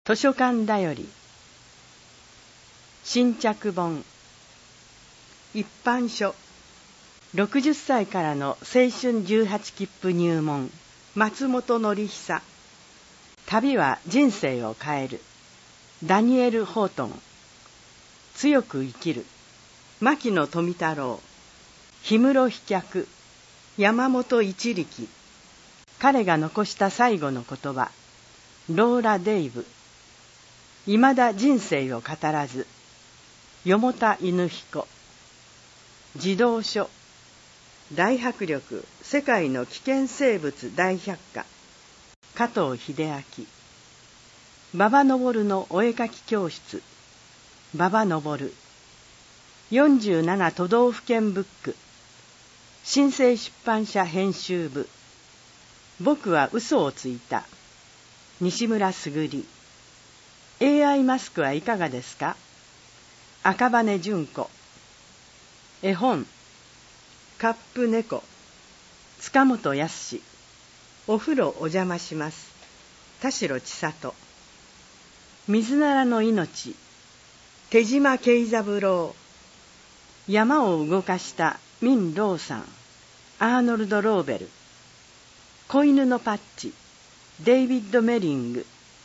図書館だより新着本一般書60歳からの青春18切符入門松本典久旅は人生を変えるダニエル・ホートン強く生きる牧野富太郎氷室飛脚山本一力彼が残した最後の言葉ローラ・デイブいまだ人生を語らず四田犬彦児童書大迫力世界の危険生物大百科加藤秀明馬場昇のお絵描き教室馬場昇47都道府県ブック新生出版社編集部僕は嘘をついた西村卓 AI マスクはいかがですか赤羽純子絵本カップ猫塚本康お風呂お邪魔します田代千里水ならの命手島慶三郎山を動かした民ローさんアーノルド・ローベル子犬のパッチデイビッド・メリング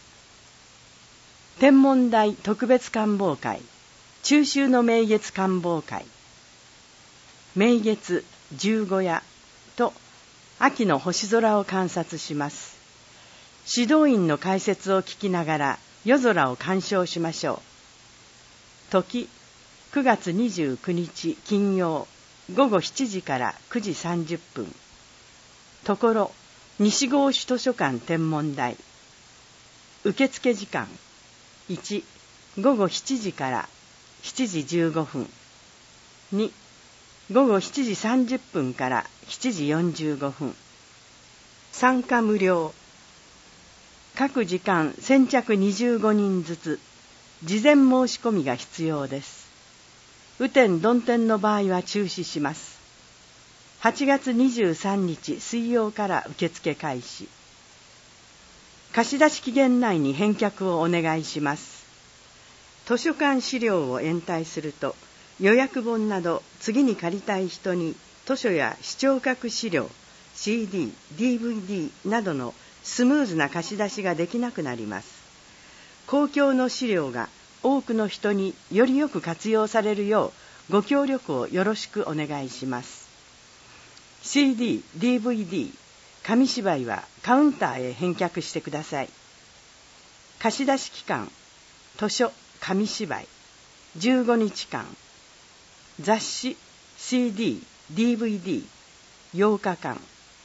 天文台特別観望会中秋の名月観望会名月十五夜と秋の星空を観察します指導員の解説を聞きながら夜空を鑑賞しましょう時9月29日金曜午後7時から9時30分ところ西郷主図書館天文台受付時間1午後7時から7時15分2午後7時30分から7時45分参加無料各時間先着25人ずつ事前申し込みが必要です雨天曇天の場合は中止します8月23日水曜から受付開始貸出期限内に返却をお願いします図書館資料を延滞すると予約本など次に借りたい人に図書や視聴覚資料 CD、DVD などのスムーズな貸し出しができなくなります公共の資料が多くの人によりよく活用されるようご協力をよろしくお願いします CD、DVD、紙芝居はカウンターへ返却してください貸し出し期間図書、紙芝居15日間雑誌 CD、DVD 8日間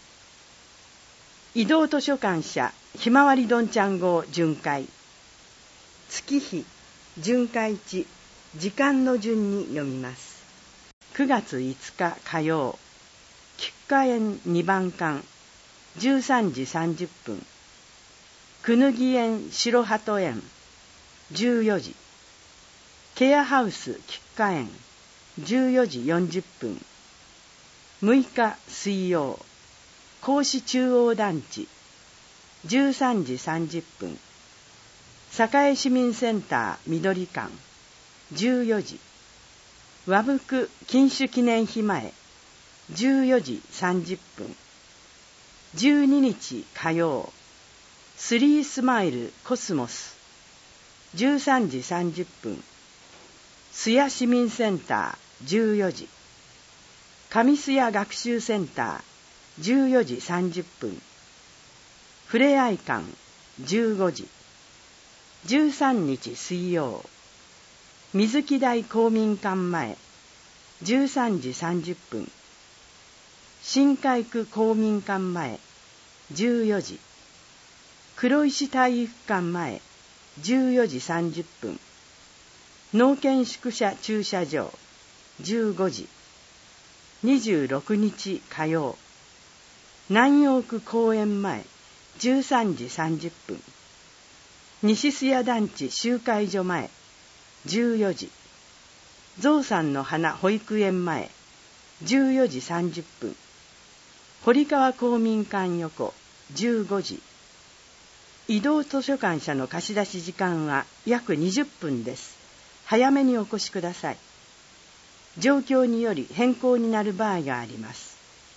移動図書館社ひまわりどんちゃん号巡回月日巡回地時間の順に読みます9月5日火曜菊花園2番館13時30分くぬぎ園白鳩園14時ケアハウス菊花園14時40分6日水曜甲子中央団地13時30分栄市民センター緑館14時和服禁酒記念碑前14時30分12日火曜スリースマイルコスモス13時30分須谷市民センター14時上須谷学習センター14時30分ふれあい館15時13日水曜水木台公民館前13時30分新海区公民館前14時黒石体育館前14時30分農研宿舎駐車場15時26日火曜南陽区公園前13時30分西須谷団地集会所前14時ゾウさんの花保育園前14時30分堀川公民館横15時移動図書館車の貸し出し時間は約20分です。早めにお越しください。状況により変更になる場合があります。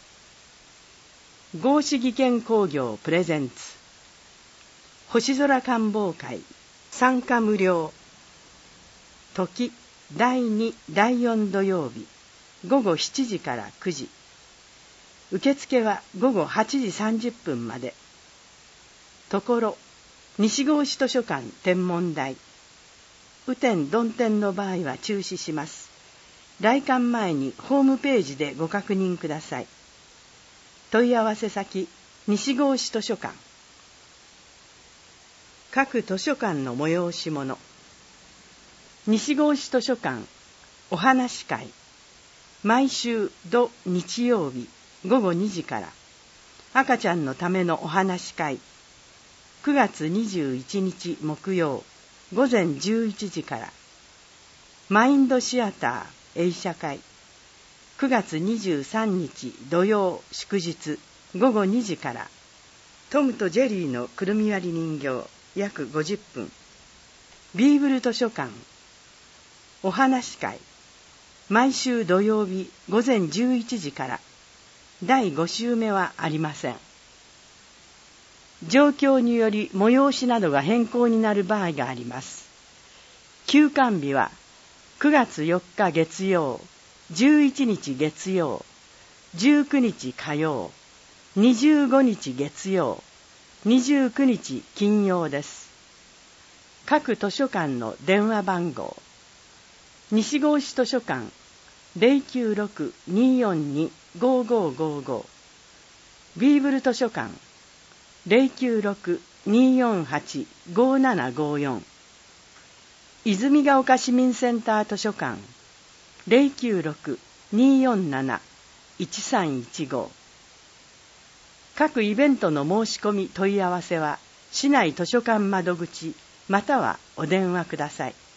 合志技研工業プレゼンツ星空観望会参加無料。時第2第4土曜日午後7時から9時。受付は午後8時30分まで。ところ西郷市図書館天文台。雨天曇天の場合は中止します。来館前にホームページでご確認ください。問い合わせ先西郷市図書館。各図書館の催し物。西郷市図書館お話会。毎週土日曜日午後2時から赤ちゃんのためのお話会。9月21日木曜午前11時からマインドシアター映写会。9月23日土曜祝日午後2時からトムとジェリーのくるみ割り人形約50分。ビーブル図書館お話会。毎週土曜日午前11時から第5週目はありません。状況により催しなどが変更になる場合があります。休館日は9月4日月曜、11日月曜、19日火曜、25日月曜、29日金曜です。各図書館の電話番号。西郷市図書館 096-242-5555。ビーブル図書館 096-248-5754。泉ヶ丘市民センター図書館 096-247-1315。各イベントの申し込み問い合わせは市内図書館窓口またはお電話ください。